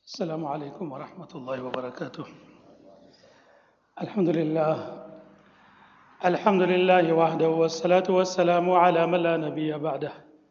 السلام عليكم ورحمة الله وبركاته. الحمد لله وحده والصلاة والسلام على من لا نبي بعده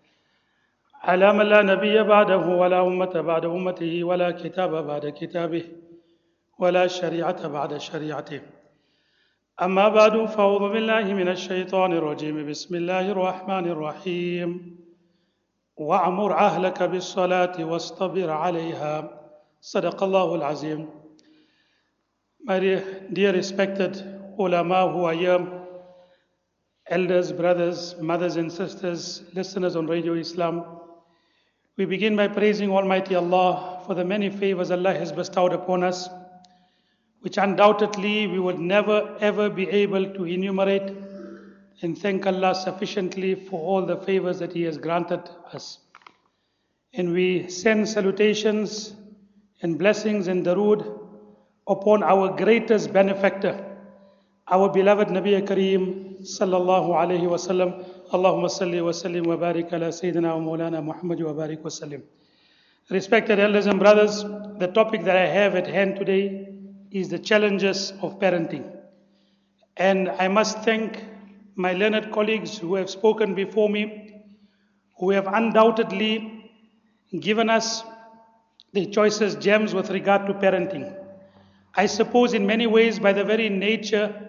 ولا أمة بعد أمته ولا كتاب بعد كتابه ولا شريعة بعد شريعته. أما بعد فأعوذ بالله من الشيطان الرجيم. بسم الله الرحمن الرحيم. وأمر أهلك بالصلاة واصطبر عليها. صدق الله العظيم. My dear respected ulama who are here, elders, brothers, mothers and sisters, listeners on Radio Islam, we begin by praising Almighty Allah for the many favors Allah has bestowed upon us, which undoubtedly we would never ever be able to enumerate, and thank Allah sufficiently for all the favors that He has granted us. And we send salutations and blessings and darood upon our greatest benefactor, our beloved Nabi Kareem sallallahu alayhi wa sallam. Allahumma salli wa sallim wa barik ala Sayyidina wa Mawlana Muhammad wa barik wa sallim. Respected elders and brothers, the topic that I have at hand today is the challenges of parenting. And I must thank my learned colleagues who have spoken before me, who have undoubtedly given us the choicest gems with regard to parenting. I suppose in many ways, by the very nature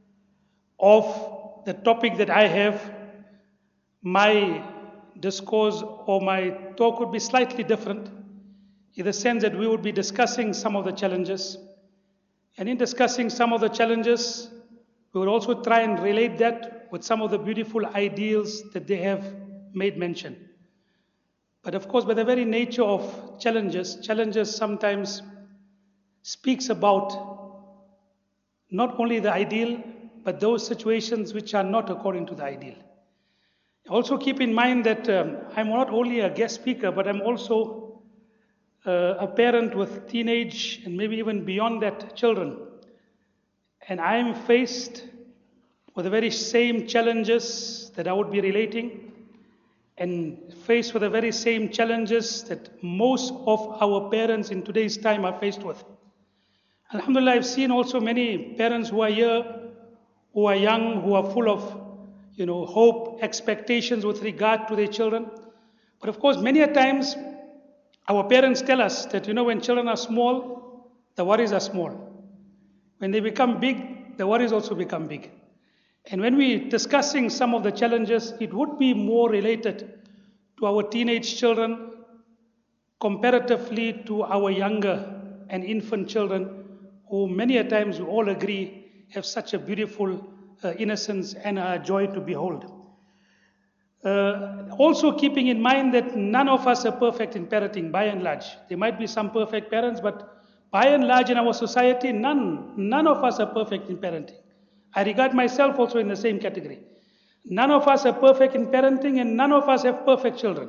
of the topic that I have, my discourse or my talk would be slightly different, in the sense that we would be discussing some of the challenges. And in discussing some of the challenges, we would also try and relate that with some of the beautiful ideals that they have made mention. But of course, by the very nature of challenges sometimes speaks about not only the ideal, but those situations which are not according to the ideal. Also keep in mind that I'm not only a guest speaker, but I'm also a parent with teenage and maybe even beyond that children. And I am faced with the very same challenges that I would be relating, and faced with the very same challenges that most of our parents in today's time are faced with. Alhamdulillah, I've seen also many parents who are here, who are young, who are full of, hope, expectations with regard to their children. But of course, many a times, our parents tell us that, when children are small, the worries are small. When they become big, the worries also become big. And when we're discussing some of the challenges, it would be more related to our teenage children comparatively to our younger and infant children, who many a times we all agree have such a beautiful innocence and a joy to behold. Also keeping in mind that none of us are perfect in parenting, by and large. There might be some perfect parents, but by and large in our society, none of us are perfect in parenting. I regard myself also in the same category. None of us are perfect in parenting, and none of us have perfect children.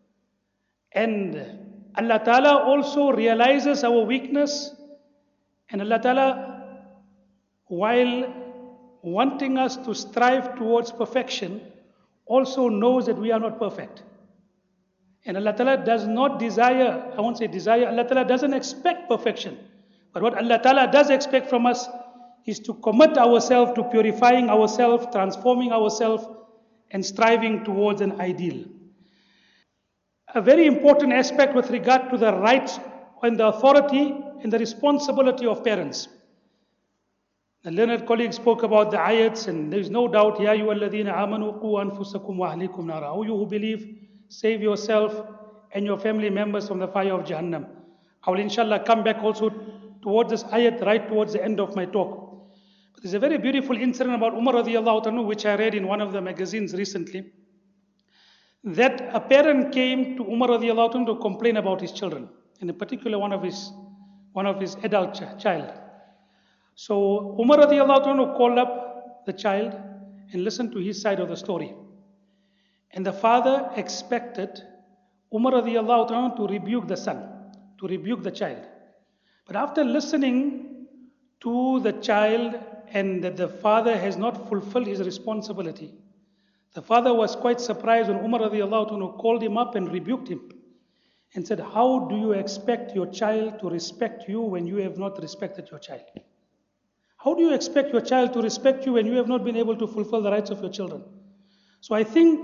And Allah Ta'ala also realizes our weakness, and Allah Ta'ala, while wanting us to strive towards perfection, also knows that we are not perfect. And Allah Ta'ala does not desire, I won't say desire, Allah Ta'ala doesn't expect perfection. But what Allah Ta'ala does expect from us is to commit ourselves to purifying ourselves, transforming ourselves, and striving towards an ideal. A very important aspect with regard to the rights and the authority and the responsibility of parents. The learned colleague spoke about the ayats, and there is no doubt, Ya ayyuhalladhina amanu qu anfusakum wa ahlikum nara. O you who believe, save yourself and your family members from the fire of Jahannam. I will inshallah come back also towards this ayat right towards the end of my talk. But there's a very beautiful incident about Umar radiallahu anhu, which I read in one of the magazines recently, that a parent came to Umar radiallahu anhu to complain about his children, and in particular one of his adult child. So Umar radiallahu anhu called up the child and listened to his side of the story. And the father expected Umar radiallahu anhu to rebuke the son, to rebuke the child. But after listening to the child and that the father has not fulfilled his responsibility, the father was quite surprised when Umar radiallahu anhu called him up and rebuked him and said, how do you expect your child to respect you when you have not respected your child? How do you expect your child to respect you when you have not been able to fulfill the rights of your children? So I think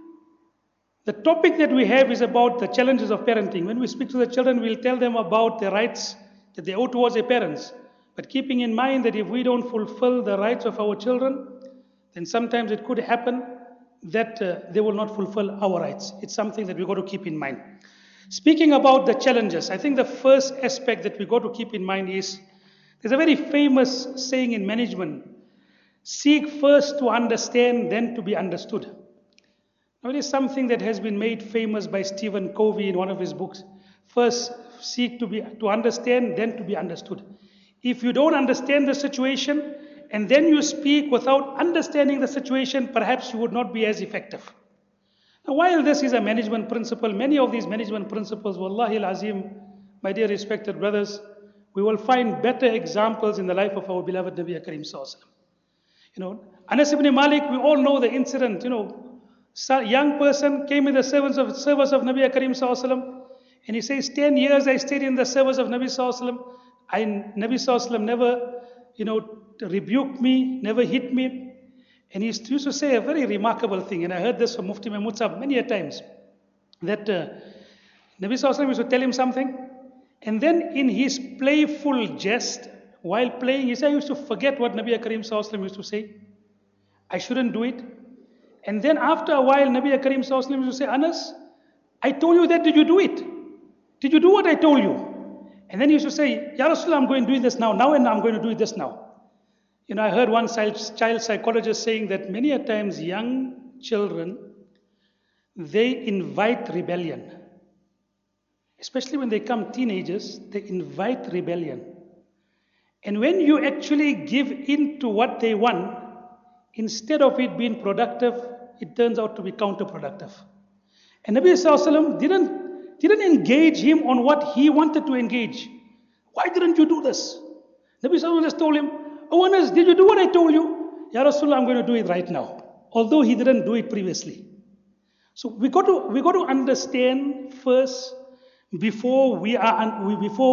the topic that we have is about the challenges of parenting. When we speak to the children, we'll tell them about the rights that they owe towards their parents. But keeping in mind that if we don't fulfill the rights of our children, then sometimes it could happen that they will not fulfill our rights. It's something that we've got to keep in mind. Speaking about the challenges, I think the first aspect that we've got to keep in mind is, there's a very famous saying in management: seek first to understand, then to be understood. Now, it is something that has been made famous by Stephen Covey in one of his books. First, seek to understand, then to be understood. If you don't understand the situation, and then you speak without understanding the situation, perhaps you would not be as effective. Now, while this is a management principle, many of these management principles, wallahi al-azim, my dear respected brothers, we will find better examples in the life of our beloved Nabi Karim Sallallahu Alaihi Wasallam. Anas ibn Malik, we all know the incident. Young person came in the service of Nabi Karim Sallallahu Alaihi Wasallam, and he says, 10 years I stayed in the service of Nabi Sallallahu Alaihi Wasallam. Nabi Sallallahu Alaihi Wasallam never, rebuked me, never hit me. And he used to say a very remarkable thing, and I heard this from Mufti Mahmud Sahib many a times, that Nabi Sallallahu Alaihi Wasallam used to tell him something, and then in his playful jest, while playing, he said, I used to forget what Nabi Karim Sallallahu Alaihi Wasallam used to say. I shouldn't do it. And then after a while, Nabi Karim Sallallahu Alaihi Wasallam used to say, Anas, I told you that, did you do it? Did you do what I told you? And then he used to say, Ya Rasulullah, I'm going to do this now. Now and I'm going to do this now. I heard one child psychologist saying that many a times young children, they invite rebellion. Especially when they come teenagers, they invite rebellion. And when you actually give in to what they want, instead of it being productive, it turns out to be counterproductive. And Nabi Sallallahu Alaihi Wasallam didn't engage him on what he wanted to engage. Why didn't you do this? Nabi Sallallahu Alaihi Wasallam just told him, oh Anas, did you do what I told you? Ya Rasulullah, I'm going to do it right now. Although he didn't do it previously. So we got to understand first before we are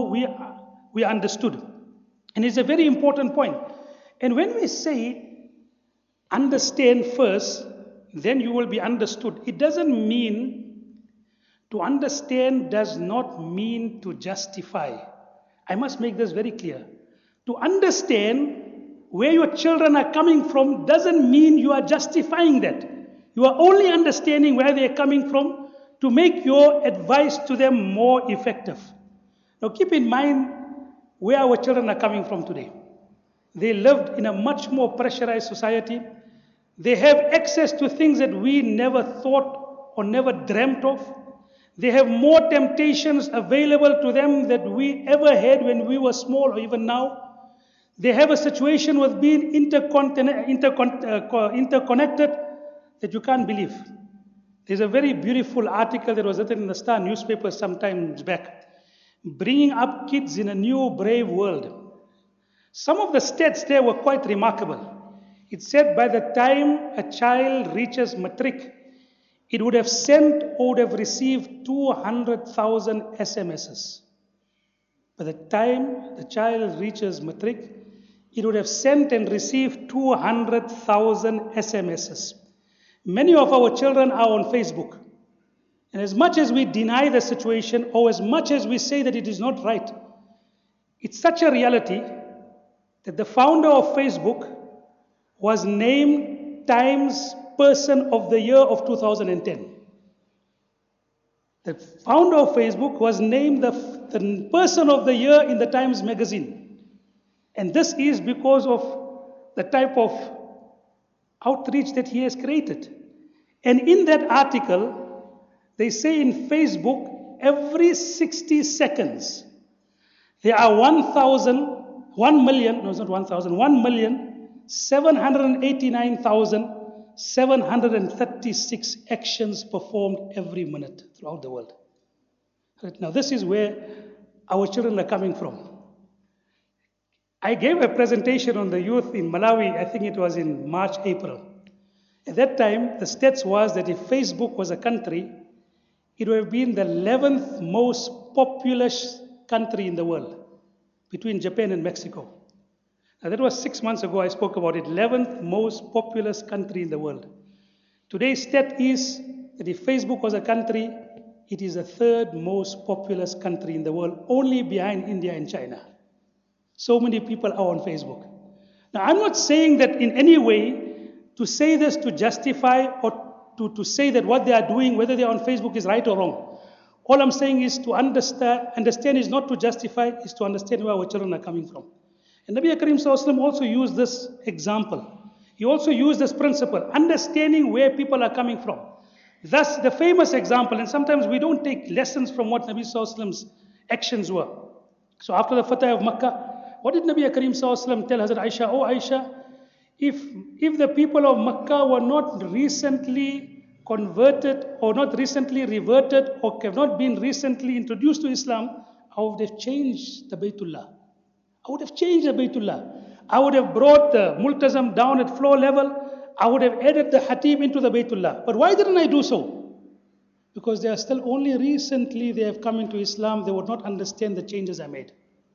understood. And it's a very important point. And when we say understand first, then you will be understood, it doesn't mean, to understand does not mean to justify. I must make this very clear. To understand where your children are coming from doesn't mean you are justifying that. You are only understanding where they are coming from to make your advice to them more effective. Now keep in mind where our children are coming from today. They lived in a much more pressurized society. They have access to things that we never thought or never dreamt of. They have more temptations available to them than we ever had when we were small or even now. They have a situation with being interconnected that you can't believe. There's a very beautiful article that was written in the Star newspaper some time back, bringing up kids in a new brave world. Some of the stats there were quite remarkable. It said by the time a child reaches matric, it would have sent or would have received 200,000 SMSs. By the time the child reaches matric, it would have sent and received 200,000 SMSs. Many of our children are on Facebook. And as much as we deny the situation, or as much as we say that it is not right, it's such a reality that the founder of Facebook was named Times Person of the Year of 2010. The founder of Facebook was named the Person of the Year in the Times magazine. And this is because of the type of outreach that he has created. And in that article, they say in Facebook, every 60 seconds, there are 1,789,736 actions performed every minute throughout the world. Right now, this is where our children are coming from. I gave a presentation on the youth in Malawi, I think it was in March, April. At that time, the stats was that if Facebook was a country, it would have been the 11th most populous country in the world, between Japan and Mexico. Now that was 6 months ago, I spoke about it. 11th most populous country in the world. Today's stat is that if Facebook was a country, it is the 3rd most populous country in the world, only behind India and China. So many people are on Facebook. Now, I'm not saying that in any way to say this to justify or to say that what they are doing, whether they are on Facebook, is right or wrong. All I'm saying is to understand is not to justify, is to understand where our children are coming from. And Nabi Karim Sallallahu Alaihi Wasallam also used this example. He also used this principle, understanding where people are coming from. Thus, the famous example, and sometimes we don't take lessons from what Nabi Sallallahu Alaihi Wasallam's actions were. So after the Fatah of Makkah, what did Nabi Karim Sallallahu Alaihi Wasallam tell Hazrat Aisha? Oh Aisha, if the people of Makkah were not recently converted or not recently reverted or have not been recently introduced to Islam, I would have changed the Baytullah. I would have changed the Baytullah. I would have brought the Multazam down at floor level. I would have added the Hatib into the Baytullah. But why didn't I do so? Because they are still only recently they have come into Islam. They would not understand the changes I made.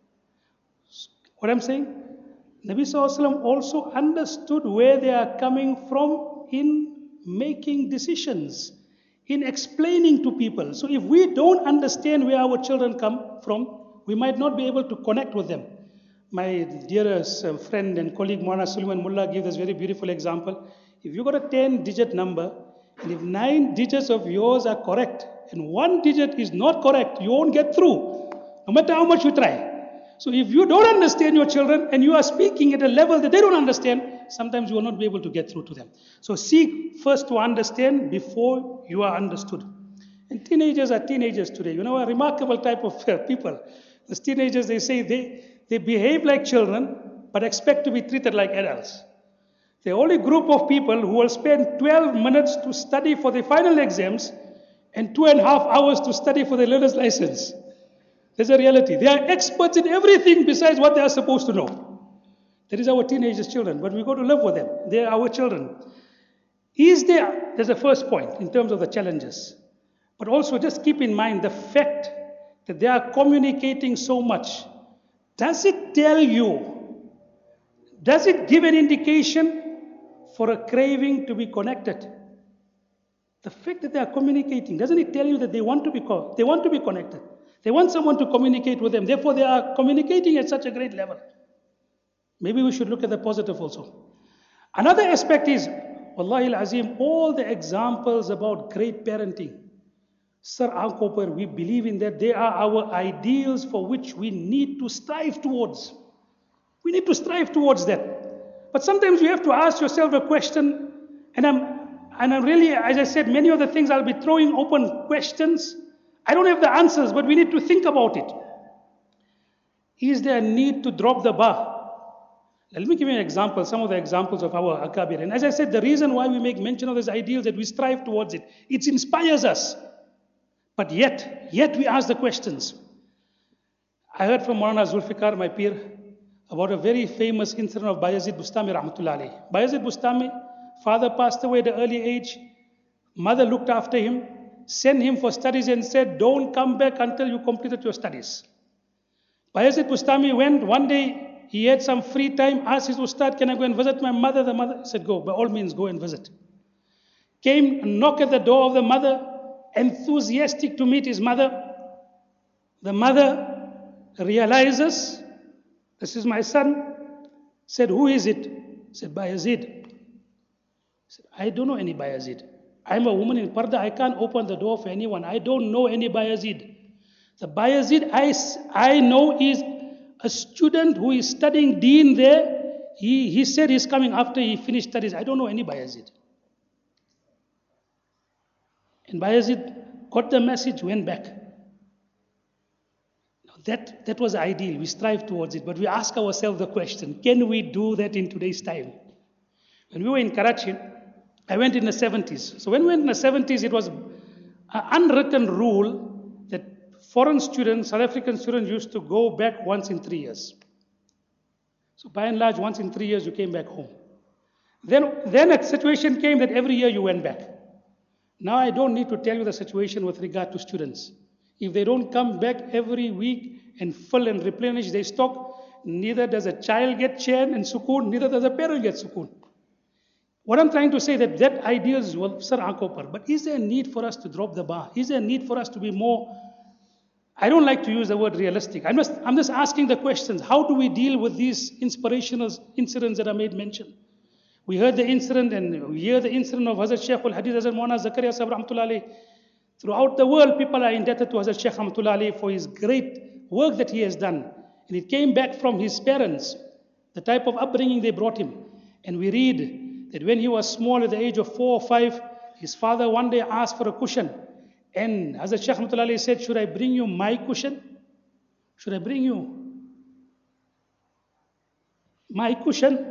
What I'm saying? Nabi Sallallahu Alaihi Wasallam also understood where they are coming from in making decisions, in explaining to people. So if we don't understand where our children come from, we might not be able to connect with them. My dearest friend and colleague Maulana Suleiman Mullah gave this very beautiful example. If you got a 10-digit number, and if 9 digits of yours are correct, and 1 digit is not correct, you won't get through, no matter how much you try. So if you don't understand your children, and you are speaking at a level that they don't understand, sometimes you will not be able to get through to them. So seek first to understand before you are understood. And teenagers are teenagers today. You know, a remarkable type of people. These teenagers, they say they behave like children, but expect to be treated like adults. The only group of people who will spend 12 minutes to study for the final exams and 2.5 hours to study for the learner's license. There's a reality. They are experts in everything besides what they are supposed to know. That is our teenagers' children, but we got to live with them. They are our children. There's a first point in terms of the challenges. But also just keep in mind the fact that they are communicating so much. Does it tell you, does it give an indication for a craving to be connected? The fact that they are communicating, doesn't it tell you that they want to be connected? They want someone to communicate with them. Therefore, they are communicating at such a great level. Maybe we should look at the positive also. Another aspect is, Wallahi al-Azim, all the examples about great parenting. Sir Aankopar, we believe in that. They are our ideals for which we need to strive towards. We need to strive towards that. But sometimes you have to ask yourself a question, and I'm really, as I said, many of the things I'll be throwing open questions. I don't have the answers, but we need to think about it. Is there a need to drop the bar? Let me give you an example, some of the examples of our Akabir. And as I said, the reason why we make mention of these ideals that we strive towards it, it inspires us. But yet we ask the questions. I heard from Maulana Zulfikar, my peer, about a very famous incident of Bayazid Bustami Rahmatullah alayhi. Bayazid Bustami, father passed away at an early age. Mother looked after him, sent him for studies and said, don't come back until you completed your studies. Bayazid Bustami went, one day he had some free time, asked his Ustad, can I go and visit my mother? The mother said, go, by all means go and visit. Came, knocked at the door of the mother, enthusiastic to meet his mother. The mother realizes, this is my son. Said, who is it? Said, Bayazid. Said, I don't know any Bayazid. I'm a woman in Parda. I can't open the door for anyone. I don't know any Bayazid. The Bayazid I know is a student who is studying Deen there. He said he's coming after he finished studies. I don't know any Bayazid. And Bayazid got the message, went back. Now that was ideal. We strive towards it. But we ask ourselves the question, can we do that in today's time? When we were in Karachi, I went in the 70s. So when we went in the 70s, it was an unwritten rule that foreign students, South African students, used to go back once in 3 years. So by and large, once in 3 years, you came back home. Then a situation came that every year you went back. Now I don't need to tell you the situation with regard to students. If they don't come back every week and fill and replenish their stock, neither does a child get chain and sukoon, neither does a parent get sukoon. What I'm trying to say that ideals will sir aanko par. But is there a need for us to drop the bar? Is there a need for us to be more? I don't like to use the word realistic. I'm just asking the questions. How do we deal with these inspirational incidents that I made mention? We heard the incident and we hear the incident of Hazrat Shaykh al-Hadith, Hazrat Maulana Zakaria Sahib Rahmatullah Alayh. Throughout the world, people are indebted to Hazrat Shaykh Rahmatullah Alayh for his great work that he has done. And it came back from his parents, the type of upbringing they brought him. And we read that when he was small, at the age of 4 or 5, his father one day asked for a cushion. And Hazrat Shaykh Rahmatullah Alayh said, should I bring you my cushion? Should I bring you my cushion?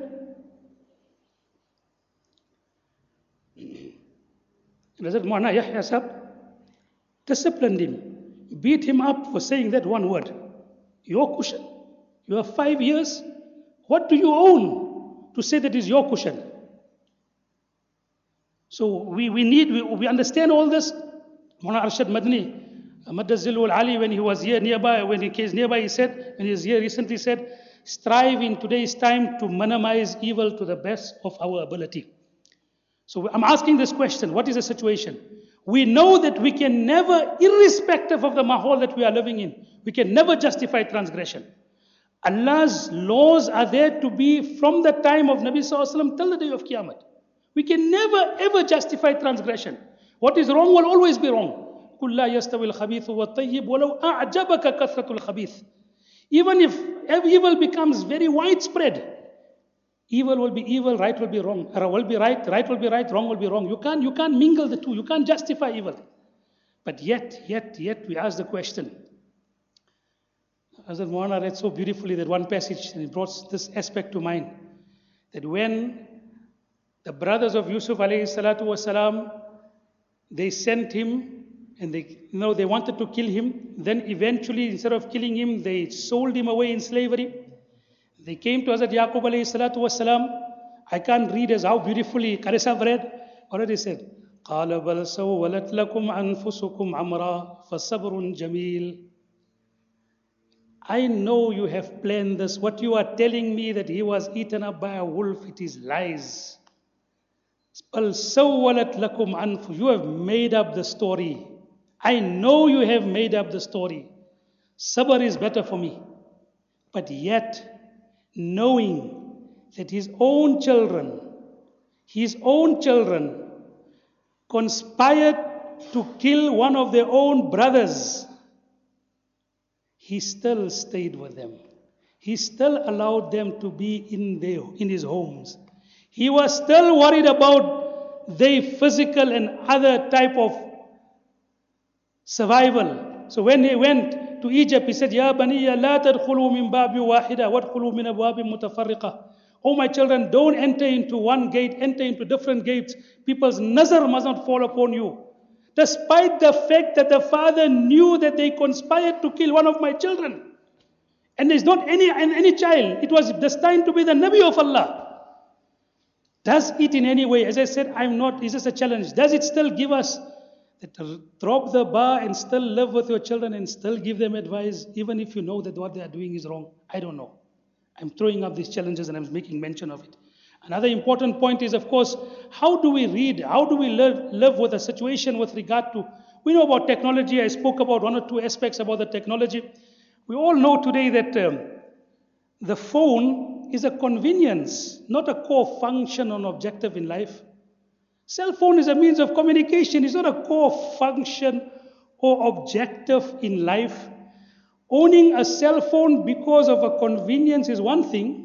Hazrat Maulana Yahya Sahib disciplined him, beat him up for saying that one word. Your cushion. You have 5 years. What do you own to say that is your cushion? So we understand all this. Maulana Arshad Madni, Madazilul Ali, when he was here nearby, when he came nearby, he said, when he was here recently said, strive in today's time to minimize evil to the best of our ability. So I'm asking this question, what is the situation? We know that we can never, irrespective of the mahal that we are living in, we can never justify transgression. Allah's laws are there to be from the time of Nabi Sallallahu Alaihi Wasallam till the day of Qiyamah. We can never ever justify transgression. What is wrong will always be wrong. قُلْ لَا يَسْتَوِي الْخَبِيثُ وَالطَّيِّبُ وَلَوْ أَعْجَبَكَ كَثْرَةُ الْخَبِيثِ. Even if evil becomes very widespread, evil will be evil, right will be wrong. Will be right will be right, wrong will be wrong. You can't mingle the two. You can't justify evil. But yet we ask the question. Hazrat Maulana read so beautifully that one passage, and it brought this aspect to mind. That when the brothers of Yusuf alayhi salatu wasalam, they sent him and they wanted to kill him. Then eventually, instead of killing him, they sold him away in slavery. They came to Hazrat Yaqub alayhi salatu wasalam. I can't read as how beautifully Qarisa read. Already said, قَالَ بَلْ سَوَّلَتْ لَكُمْ أَنفُسُكُمْ عَمْرًا فَصَبْرٌ جَمِيلٌ. I know you have planned this. What you are telling me that he was eaten up by a wolf, it is lies. بَلْ سَوَّلَتْ لَكُمْ أَنفُسُكُمْ. You have made up the story. I know you have made up the story. Sabr is better for me. But yet, knowing that his own children conspired to kill one of their own brothers, he still stayed with them. He still allowed them to be in his homes. He was still worried about their physical and other type of survival. So when he went to Egypt, he said, Ya baniya la tadkhulu min babi wahida wadkhulu min abwabin mutafarriqa. Oh my children, don't enter into one gate, enter into different gates. People's nazar must not fall upon you. Despite the fact that the father knew that they conspired to kill one of my children. And there's not any child. It was destined to be the Nabi of Allah. Does it in any way, as I said, is this a challenge? Does it still give us that drop the bar and still live with your children and still give them advice, even if you know that what they are doing is wrong? I don't know. I'm throwing up these challenges and I'm making mention of it. Another important point is, of course, how do we read? How do we live with a situation with regard to, we know about technology. I spoke about one or two aspects about the technology. We all know today that the phone is a convenience, not a core function or objective in life. Cell phone is a means of communication. It's not a core function or objective in life. Owning a cell phone because of a convenience is one thing,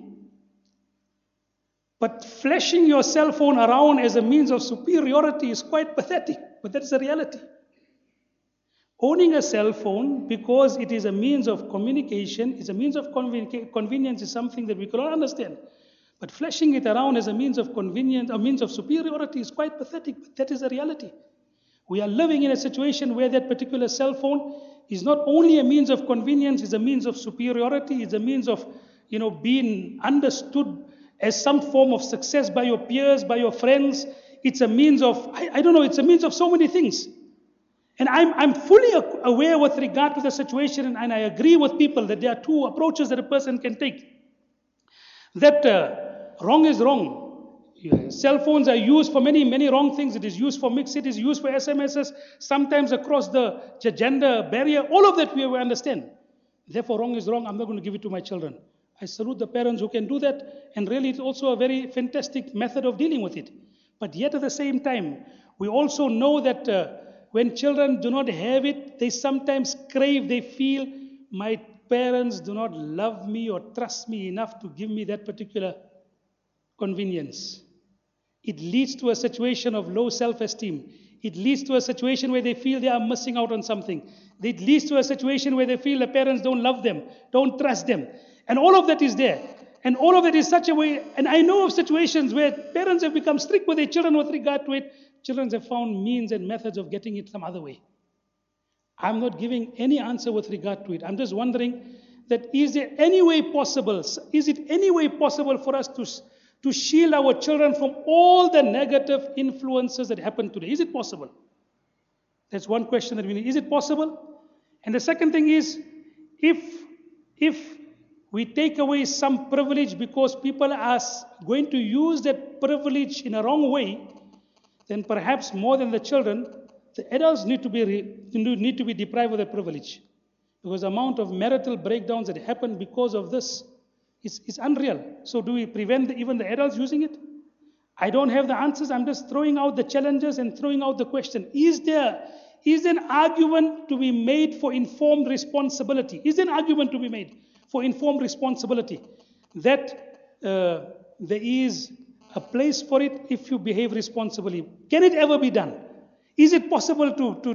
but flashing your cell phone around as a means of superiority is quite pathetic, but that's the reality. Owning a cell phone because it is a means of communication, is a means of convenience is something that we cannot understand. But flashing it around as a means of convenience, a means of superiority is quite pathetic, but that is the reality. We are living in a situation where that particular cell phone is not only a means of convenience, it's a means of superiority, it's a means of, being understood as some form of success by your peers, by your friends. It's a means of, I don't know, it's a means of so many things. And I'm fully aware with regard to the situation, and I agree with people that there are two approaches that a person can take. That wrong is wrong. Cell phones are used for many, many wrong things. It is used for mixed, it is used for SMSs, sometimes across the gender barrier. All of that we understand. Therefore, wrong is wrong. I'm not going to give it to my children. I salute the parents who can do that, and really it's also a very fantastic method of dealing with it. But yet at the same time, we also know that when children do not have it, they sometimes crave, they feel, my parents do not love me or trust me enough to give me that particular convenience. It leads to a situation of low self-esteem. It leads to a situation where they feel they are missing out on something. It leads to a situation where they feel the parents don't love them, don't trust them. And all of that is there. And all of that is such a way, and I know of situations where parents have become strict with their children with regard to it. Children have found means and methods of getting it some other way. I'm not giving any answer with regard to it. I'm just wondering that is it any way possible for us to shield our children from all the negative influences that happen today? Is it possible? That's one question that we need. Is it possible? And the second thing is, if we take away some privilege because people are going to use that privilege in a wrong way, then perhaps more than the children, the adults need to be deprived of that privilege. Because the amount of marital breakdowns that happen because of this is unreal. So do we prevent even the adults using it? I don't have the answers. I'm just throwing out the challenges and throwing out the question. Is there an argument to be made for informed responsibility? Is there an argument to be made for informed responsibility that there is a place for it if you behave responsibly? Can it ever be done? Is it possible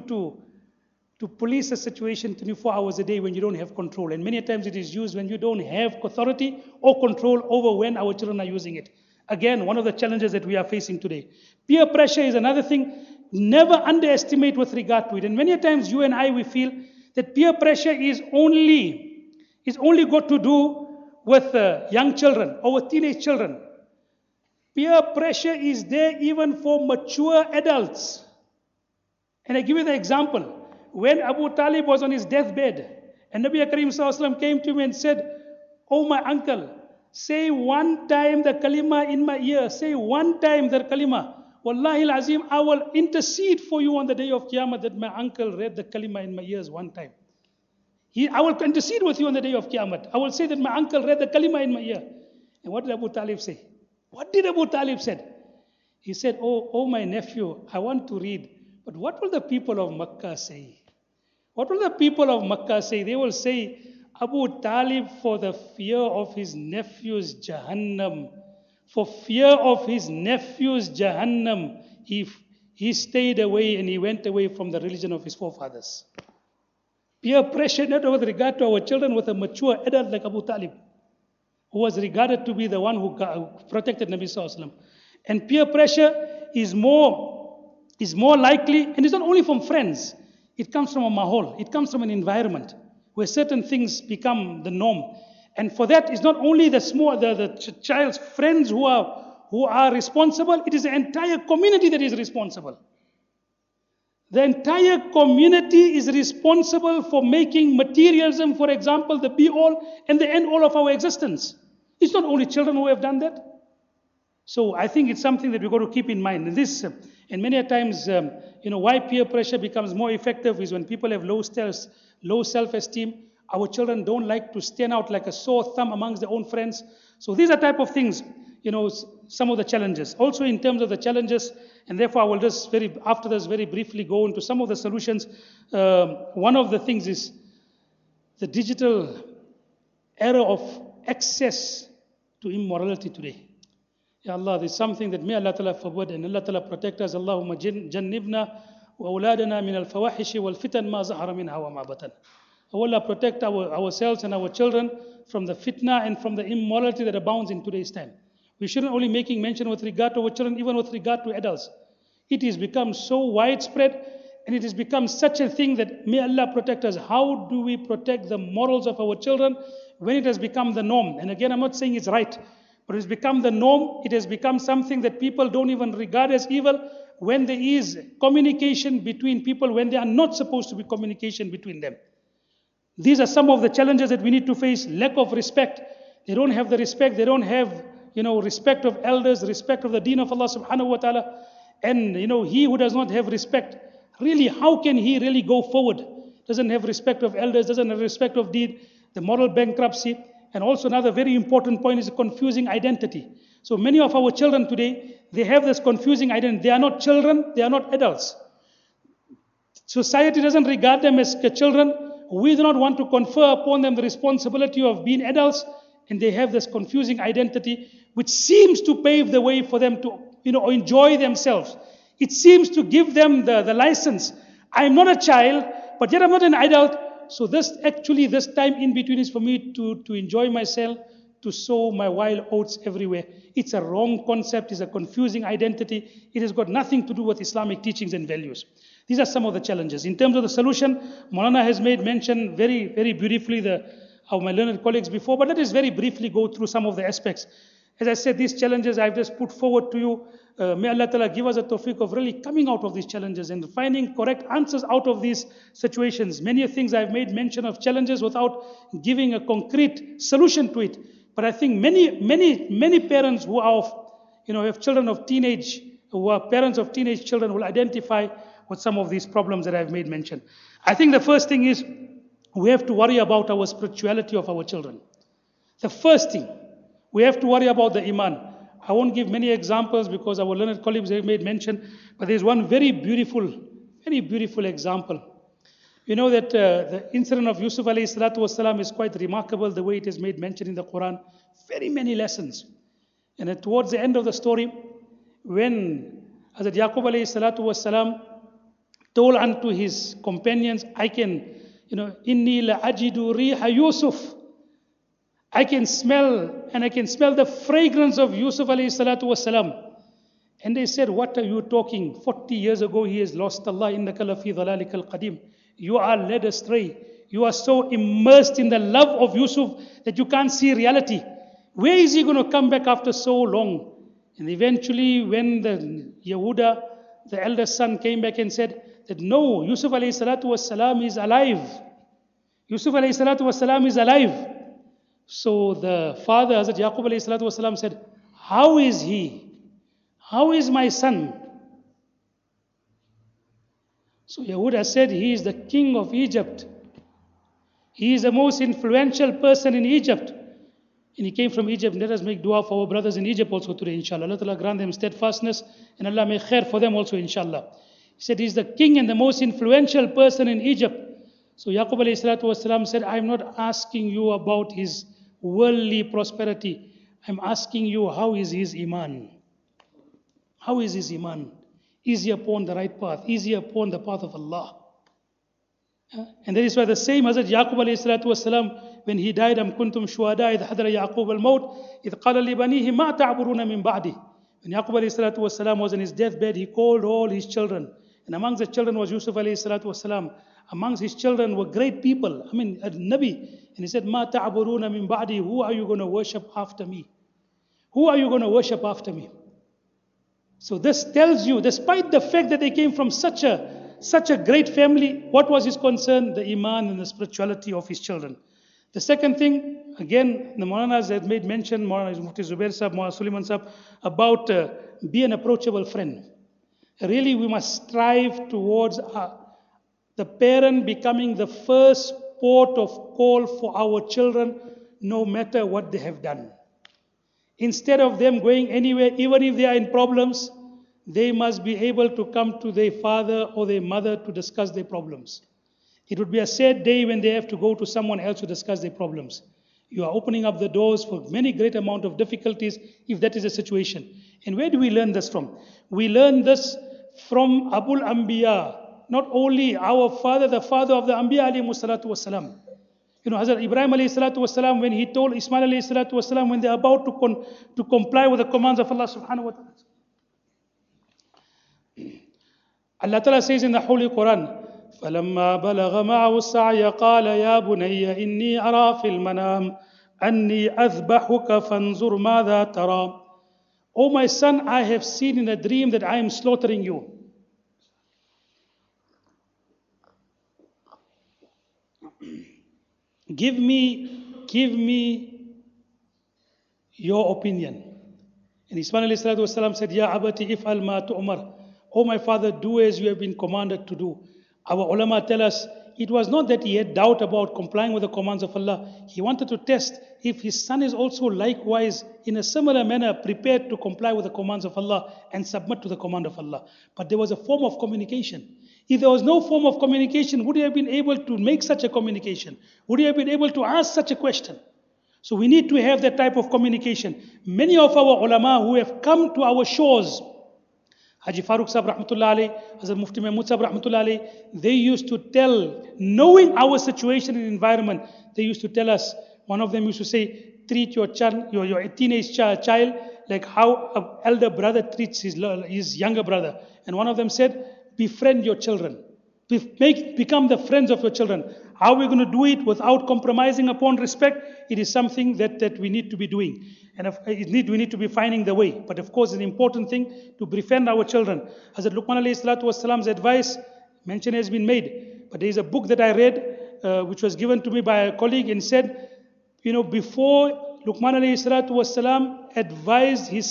to police a situation 24 hours a day when you don't have control? And many times it is used when you don't have authority or control over when our children are using it. Again, one of the challenges that we are facing today. Peer pressure is another thing. Never underestimate with regard to it. And many times you and I, we feel that peer pressure is only got to do with young children or with teenage children. Peer pressure is there even for mature adults. And I give you the example. When Abu Talib was on his deathbed, and Nabi Karim Sallallahu came to him and said, "Oh my uncle, say one time the kalima in my ear, say one time the kalima. Wallahi al-Azim, I will intercede for you on the day of Qiyamah that my uncle read the kalima in my ears one time. I will intercede with you on the day of Qiyamah. I will say that my uncle read the kalima in my ear." And what did Abu Talib say? What did Abu Talib said? He said, oh my nephew, I want to read. But what will the people of Makkah say? What will the people of Makkah say? They will say, Abu Talib, for the fear of his nephew's Jahannam, for fear of his nephew's Jahannam, he stayed away and he went away from the religion of his forefathers. Peer pressure, not with regard to our children, with a mature adult like Abu Talib, who was regarded to be the one who protected Nabi Sallallahu Alaihi Wasallam. And peer pressure is more likely, and it's not only from friends. It comes from a mahol. It comes from an environment where certain things become the norm. And for that, it's not only the child's friends who are responsible. It is the entire community that is responsible. The entire community is responsible for making materialism, for example, the be-all and the end-all of our existence. It's not only children who have done that. So I think it's something that we've got to keep in mind. And many times, why peer pressure becomes more effective is when people have low self-esteem. Our children don't like to stand out like a sore thumb amongst their own friends. So these are type of things, some of the challenges. Also in terms of the challenges, and therefore I will just after this very briefly go into some of the solutions. One of the things is the digital era of access to immorality today. Ya Allah, there's something that may Allah Ta'ala forbid and Allah Ta'ala protect us. Allahumma jannibna wa awladana min al-fawahishi wal fitan ma zahara minha wa ma batan. Allah protect ourselves and our children from the fitna and from the immorality that abounds in today's time. We shouldn't only making mention with regard to our children, even with regard to adults. It has become so widespread and it has become such a thing that may Allah protect us. How do we protect the morals of our children when it has become the norm? And again, I'm not saying it's right, But it's become the norm. It has become something that people don't even regard as evil when there is communication between people when there are not supposed to be communication between them. These are some of the challenges that we need to face. Lack of respect. They don't have the respect. They don't have, respect of elders, respect of the deen of Allah subhanahu wa ta'ala. And, he who does not have respect, really, how can he really go forward? Doesn't have respect of elders, doesn't have respect of deen, the moral bankruptcy. And also another very important point is confusing identity. So many of our children today, they have this confusing identity. They are not children, they are not adults. Society doesn't regard them as children. We do not want to confer upon them the responsibility of being adults, and they have this confusing identity which seems to pave the way for them to enjoy themselves. It seems to give them the license. I'm not a child, but yet I'm not an adult. So this time in between is for me to enjoy myself, to sow my wild oats everywhere. It's a wrong concept. It's a confusing identity. It has got nothing to do with Islamic teachings and values. These are some of the challenges. In terms of the solution, Maulana has made mention very, very beautifully of my learned colleagues before, but let us very briefly go through some of the aspects. As I said, these challenges I've just put forward to you. May Allah Ta'ala give us a tawfiq of really coming out of these challenges and finding correct answers out of these situations. Many things I've made mention of challenges without giving a concrete solution to it. But I think many parents who are have children of teenage, who are parents of teenage children will identify with some of these problems that I've made mention. I think the first thing is we have to worry about our spirituality of our children. The first thing, we have to worry about the iman. I won't give many examples because our learned colleagues have made mention, but there's one very beautiful example. You know that the incident of Yusuf alayhi salatu wasalam is quite remarkable, the way it is made mention in the Quran. Very many lessons. And towards the end of the story, when Hazrat Yaqub alayhi salatu wasalam told unto his companions, Inni la ajidu riha Yusuf. I can smell the fragrance of Yusuf alayhi salatu wasalam. And they said, what are you talking? 40 years ago he has lost Allah, innaka lafi dhalalikal qadim. You are led astray. You are so immersed in the love of Yusuf that you can't see reality. Where is he going to come back after so long? And eventually when the Yehuda, the eldest son, came back and said that no, Yusuf alayhi salatu wasalam is alive. Yusuf alayhi salatu wasalam is alive. So the father, Hazrat Yaqub alayhi salatu wasalam, said, how is he? How is my son? So Yehuda said, he is the king of Egypt. He is the most influential person in Egypt. And he came from Egypt. Let us make dua for our brothers in Egypt also today, inshallah. Allah Ta'ala grant them steadfastness and Allah make khair for them also, inshallah. He said, he is the king and the most influential person in Egypt. So Yaqub alayhi salatu wasalam said, I am not asking you about his worldly prosperity. I'm asking you, how is his iman? How is his iman? Is he upon the right path? Is he upon the path of Allah? And that is why the same Hazrat Yaqub alayhi salatu wasalam, when he died, am kuntum shuhada idh hadara Yaqub al-maut, idh qala li banihi ma ta'buruna min ba'di. When Yaqub alayhi salatu wasalam was in his deathbed, he called all his children. And amongst the children was Yusuf alayhi salatu wasalam. Amongst his children were great people. a Nabi. And he said, ma ta'buruna min ba'di. Who are you going to worship after me? Who are you going to worship after me? So this tells you, despite the fact that they came from such a great family, what was his concern? The iman and the spirituality of his children. The second thing, again, the Maulanas had made mention, Maulana Mufti Zubair Sahib, Maulana Suleiman Sahib, about be an approachable friend. Really, we must strive towards the parent becoming the first port of call for our children, no matter what they have done. Instead of them going anywhere, even if they are in problems, they must be able to come to their father or their mother to discuss their problems. It would be a sad day when they have to go to someone else to discuss their problems. You are opening up the doors for many great amount of difficulties if that is the situation. And where do we learn this from? We learn this from Abul Anbiya, not only our father, the father of the Anbiya alayhi salatu wasalam. Hazrat Ibrahim alayhi salatu wasalam, when he told Ismail alayhi salatu wasalam, when they are about to comply with the commands of Allah subhanahu wa ta'ala. Allah Ta'ala says in the Holy Quran, فَلَمَّا بَلَغَ مَعَهُ السَّعْيَ قَالَ يَا بُنَيَّ إِنِّي أَرَى فِي الْمَنَامِ أني أذبحك فانظر ماذا ترى. O my son, I have seen in a dream that I am slaughtering you. Give me your opinion. And Ismail alayhi salatu wasalam said, Ya abati if'al ma tu'mar. Oh my father, do as you have been commanded to do. Our ulama tell us, it was not that he had doubt about complying with the commands of Allah. He wanted to test if his son is also likewise, in a similar manner, prepared to comply with the commands of Allah and submit to the command of Allah. But there was a form of communication. If there was no form of communication, would he have been able to make such a communication? Would he have been able to ask such a question? So we need to have that type of communication. Many of our ulama who have come to our shores, Haji Farooq Sahib Rahmatullah alayhi, Hazrat Mufti Mahmud Sahib Rahmatullah alayhi, they used to tell, knowing our situation and environment, they used to tell us, one of them used to say, treat your child, your teenage child like how an elder brother treats his younger brother. And one of them said, befriend your children. Become the friends of your children. How are we going to do it without compromising upon respect? It is something that we need to be doing. And we need to be finding the way. But of course, it's an important thing to befriend our children. Hazrat Luqman alayhi salatu wasalam's advice, mention has been made. But there is a book that I read, which was given to me by a colleague, and said, before Luqman alayhi salatu wasalam advised his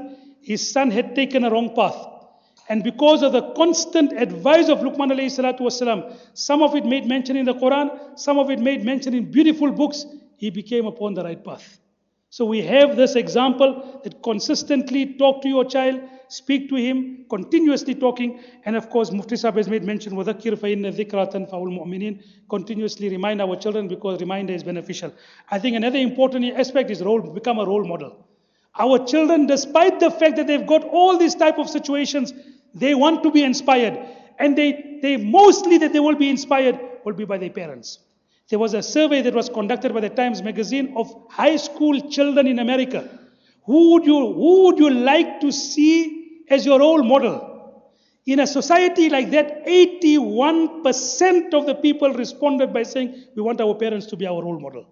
son had taken a wrong path. And because of the constant advice of Luqman alayhi salatu wasalam, some of it made mention in the Quran, some of it made mention in beautiful books, he became upon the right path. So we have this example that consistently talk to your child, speak to him, continuously talking. And of course, Mufti Sahib has made mention, وَذَكِّرْ فَإِنَّ الذِّكْرَى تَنْفَعُ الْمُؤْمِنِينَ. Continuously remind our children because reminder is beneficial. I think another important aspect is become a role model. Our children, despite the fact that they've got all these type of situations, they want to be inspired. And they mostly that they will be inspired will be by their parents. There was a survey that was conducted by the Times Magazine of high school children in America. Who would you like to see as your role model? In a society like that, 81% of the people responded by saying, we want our parents to be our role model.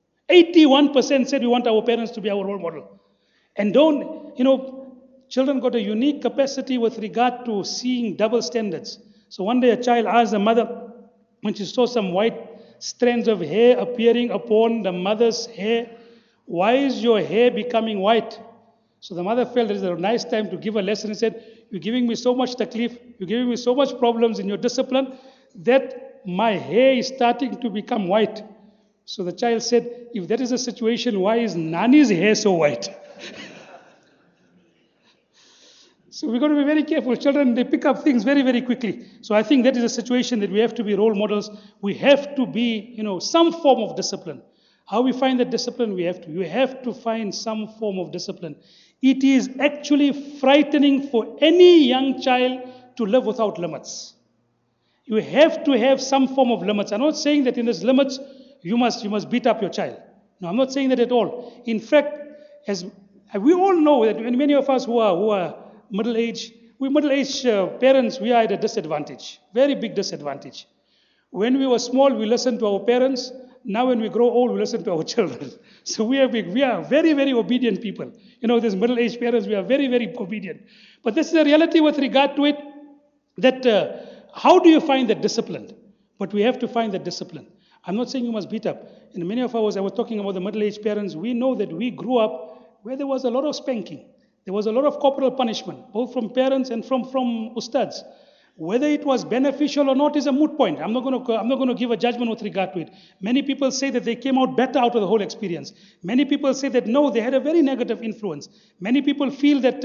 81% said we want our parents to be our role model. And children got a unique capacity with regard to seeing double standards. So one day a child asked the mother, when she saw some white strands of hair appearing upon the mother's hair, why is your hair becoming white? So the mother felt it is a nice time to give a lesson and said, you're giving me so much taklif, you're giving me so much problems in your discipline that my hair is starting to become white. So the child said, if that is the situation, why is Nani's hair so white? So we've got to be very careful. Children, they pick up things very, very quickly. So I think that is a situation that we have to be role models. We have to be, some form of discipline. How we find that discipline? You have to find some form of discipline. It is actually frightening for any young child to live without limits. You have to have some form of limits. I'm not saying that in these limits, you must beat up your child. No, I'm not saying that at all. In fact, as we all know that many of us who are middle-aged parents, we are at a disadvantage, very big disadvantage. When we were small, we listened to our parents. Now when we grow old, we listen to our children. So we are very, very obedient people. These middle-aged parents, we are very, very obedient. But this is the reality with regard to it, that how do you find that discipline? But we have to find that discipline. I'm not saying you must beat up. In many of us, I was talking about the middle-aged parents, we know that we grew up where there was a lot of spanking. There was a lot of corporal punishment, both from parents and from ustads. Whether it was beneficial or not is a moot point. I'm not going to give a judgment with regard to it. Many people say that they came out better out of the whole experience. Many people say that no, they had a very negative influence. Many people feel that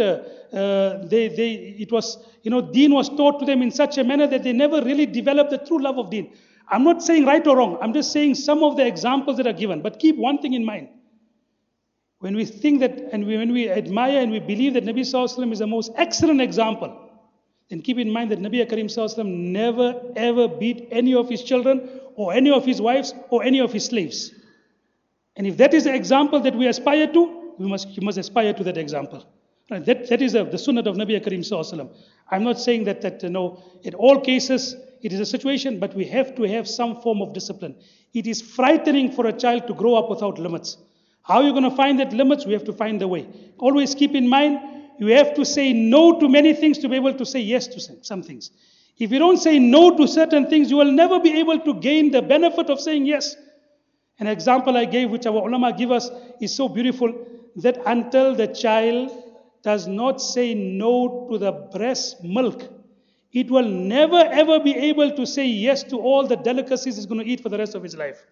Deen was taught to them in such a manner that they never really developed the true love of Deen. I'm not saying right or wrong. I'm just saying some of the examples that are given. But keep one thing in mind. When we think that, and when we admire and we believe that Nabi Sallallahu Alaihi Wasallam is the most excellent example, then keep in mind that Nabi Karim Sallallahu Alaihi Wasallam never ever beat any of his children or any of his wives or any of his slaves. And if that is the example that we aspire to, you must aspire to that example. Right? That is the sunnah of Nabi Karim Sallallahu Alaihi Wasallam. I'm not saying that in all cases it is a situation, but we have to have some form of discipline. It is frightening for a child to grow up without limits. How are you going to find that limits? We have to find the way. Always keep in mind, you have to say no to many things to be able to say yes to some things. If you don't say no to certain things, you will never be able to gain the benefit of saying yes. An example I gave, which our ulama give us, is so beautiful, that until the child does not say no to the breast milk, it will never ever be able to say yes to all the delicacies it's going to eat for the rest of its life.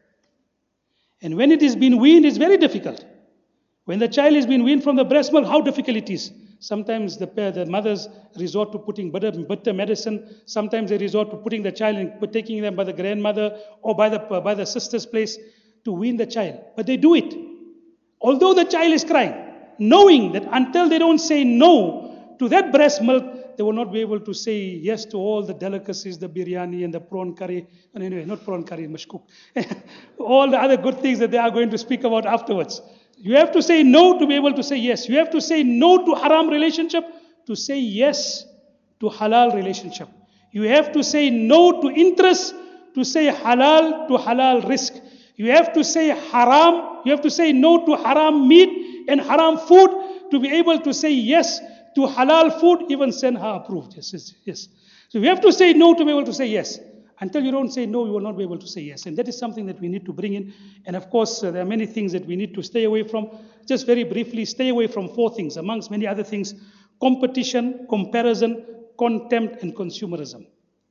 And when it is being weaned, it's very difficult. When the child is being weaned from the breast milk, how difficult it is. Sometimes the mothers resort to putting bitter medicine. Sometimes they resort to putting the child and taking them by the grandmother or by the sister's place to wean the child. But they do it. Although the child is crying, knowing that until they don't say no to that breast milk, they will not be able to say yes to all the delicacies, the biryani and the prawn curry. And anyway, not prawn curry, mashkook. All the other good things that they are going to speak about afterwards. You have to say no to be able to say yes. You have to say no to haram relationship to say yes to halal relationship. You have to say no to interest to say halal to halal risk. You have to say haram. You have to say no to haram meat and haram food to be able to say yes to halal food, even Senha approved. Yes. So we have to say no to be able to say yes. Until you don't say no, you will not be able to say yes. And that is something that we need to bring in. And of course, there are many things that we need to stay away from. Just very briefly, stay away from 4 things, amongst many other things: competition, comparison, contempt, and consumerism.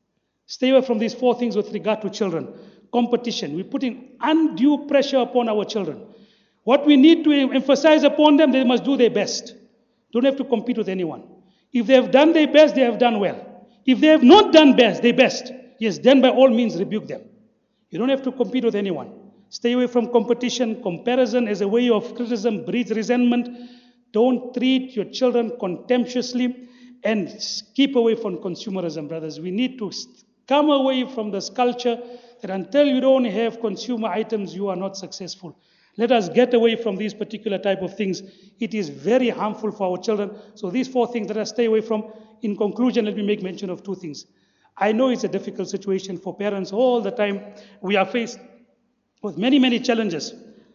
Stay away from these 4 things with regard to children. Competition. We're putting undue pressure upon our children. What we need to emphasize upon them, they must do their best. Don't have to compete with anyone. If they have done their best, they have done well. If they have not done their best, yes, then by all means rebuke them. You don't have to compete with anyone. Stay away from competition. Comparison as a way of criticism breeds resentment. Don't treat your children contemptuously, and keep away from consumerism, brothers. We need to come away from this culture that until you don't have consumer items, you are not successful. Let us get away from these particular type of things. It is very harmful for our children. So these 4 things that I stay away from. In conclusion, let me make mention of 2 things. I know it's a difficult situation for parents all the time. We are faced with many, many challenges.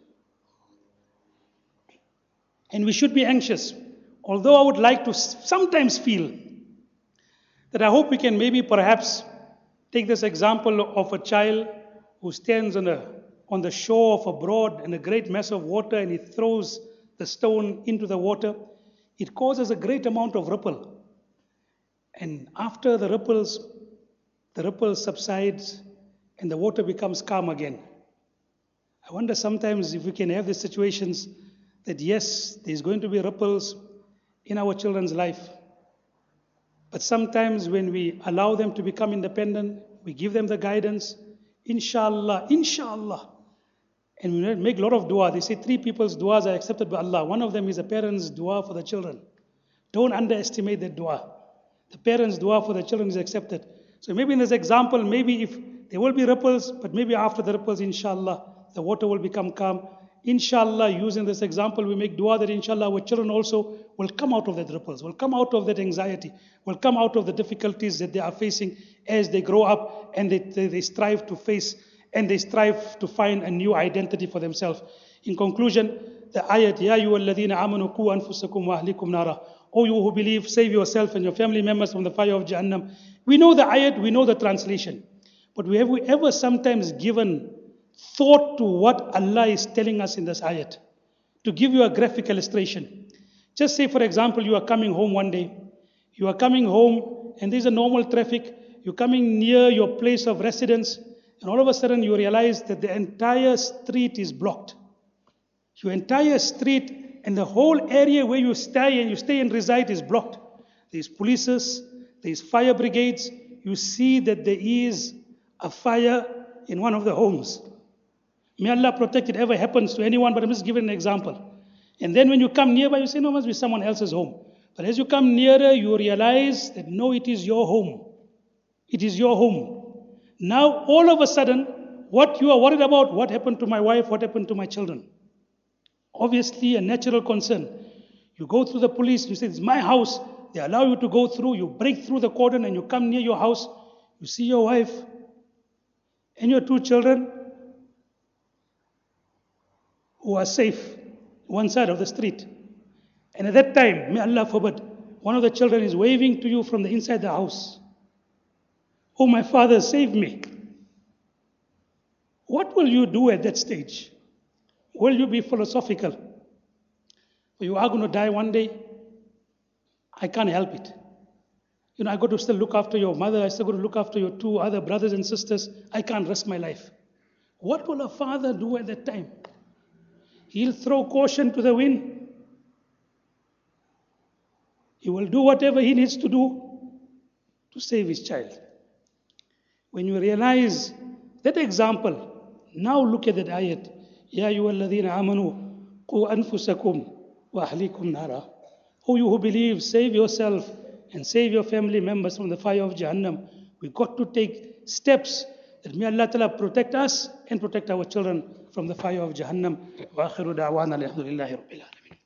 And we should be anxious. Although I would like to sometimes feel that I hope we can maybe perhaps take this example of a child who stands on the shore of a broad and a great mass of water, and he throws the stone into the water. It causes a great amount of ripple. And after the ripple subsides and the water becomes calm again. I wonder sometimes if we can have these situations that yes, there's going to be ripples in our children's life. But sometimes when we allow them to become independent, we give them the guidance, inshallah, and we make a lot of dua. They say 3 people's duas are accepted by Allah. One of them is a parent's dua for the children. Don't underestimate that dua. The parent's dua for the children is accepted. So maybe in this example, maybe if there will be ripples, but maybe after the ripples, inshallah, the water will become calm. Inshallah, using this example, we make dua that inshallah our children also will come out of that ripples, will come out of that anxiety, will come out of the difficulties that they are facing as they grow up and they strive to face and they strive to find a new identity for themselves. In conclusion, the ayat, Ya ayyuhalladhina amanu qu anfusakum wa ahlikum nara. O you who believe, save yourself and your family members from the fire of Jahannam. We know the ayat, we know the translation. But have we ever sometimes given thought to what Allah is telling us in this ayat? To give you a graphic illustration. Just say, for example, you are coming home one day. You are coming home and there's a normal traffic. You're coming near your place of residence. And all of a sudden you realize that the entire street is blocked. Your entire street and the whole area where you stay and reside is blocked. There's police, there's fire brigades. You see that there is a fire in one of the homes. May Allah protect it ever happens to anyone, but I'm just giving an example. And then when you come nearby, you say, no, it must be someone else's home. But as you come nearer, you realize that no, it is your home. It is your home. Now, all of a sudden, what you are worried about, what happened to my wife, what happened to my children? Obviously, a natural concern. You go through the police, you say, it's my house. They allow you to go through, you break through the cordon and you come near your house. You see your wife and your 2 children who are safe. one side of the street. And at that time, may Allah forbid, one of the children is waving to you from the inside the house. Oh, my father, save me. What will you do at that stage? Will you be philosophical? You are going to die one day. I can't help it. I got to still look after your mother. I still got to look after your two other brothers and sisters. I can't risk my life. What will a father do at that time? He'll throw caution to the wind. He will do whatever he needs to do to save his child. When you realize that example, now look at that ayat. Ya ayyuhalladhina amanu qu anfusakum wa ahlikum nara. Oh, you who believe, save yourself and save your family members from the fire of Jahannam. We've got to take steps that may Allah Ta'ala protect us and protect our children from the fire of Jahannam. Wa akhiru da'wana alhamdulillahi rabbil alamin.